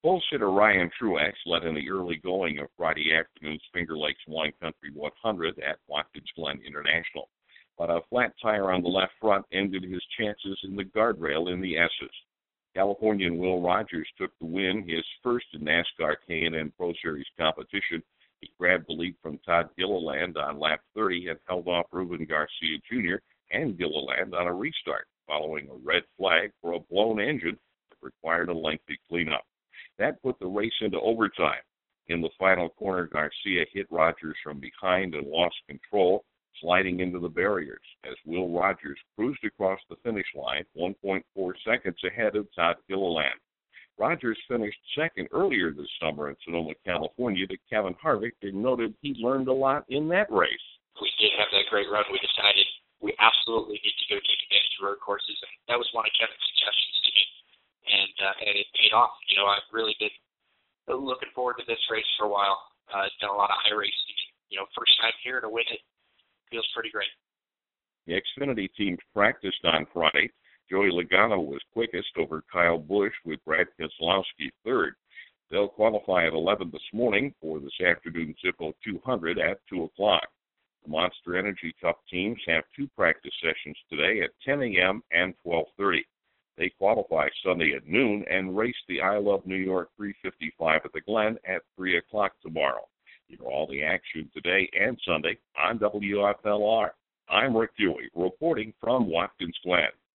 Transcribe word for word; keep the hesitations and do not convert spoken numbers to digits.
Pole sitter Ryan Truex led in the early going of Friday afternoon's Finger Lakes Wine Country one hundred at Watkins Glen International, but a flat tire on the left front ended his chances in the guardrail in the S's. Californian Will Rogers took the win, his first in NASCAR K and N Pro Series competition. He grabbed the lead from Todd Gilliland on lap thirty and held off Ruben Garcia Junior and Gilliland on a restart, following a red flag for a blown engine that required a lengthy cleanup. That put the race into overtime. In the final corner, Garcia hit Rogers from behind and lost control, sliding into the barriers as Will Rogers cruised across the finish line one point four seconds ahead of Todd Gilliland. Rogers finished second earlier this summer in Sonoma, California to Kevin Harvick, and noted he learned a lot in that race. We did have that great run. We decided we absolutely need to go take advantage of road courses, and that was one of Kevin's suggestions to me, and, uh, and it paid off. You know, I've really been looking forward to this race for a while. Uh, it's done a lot of high racing. You know, first time here to win it feels pretty great. The Xfinity teams practiced on Friday. Joey Logano was quickest over Kyle Busch, with Brad Keselowski third. They'll qualify at eleven this morning for this afternoon's Zippo two hundred at two o'clock. The Monster Energy Cup teams have two practice sessions today at ten a.m. and twelve thirty. They qualify Sunday at noon and race the I Love New York three fifty-five at the Glen at three o'clock tomorrow. Hear all the action today and Sunday on W F L R. I'm Rick Dewey, reporting from Watkins Glen.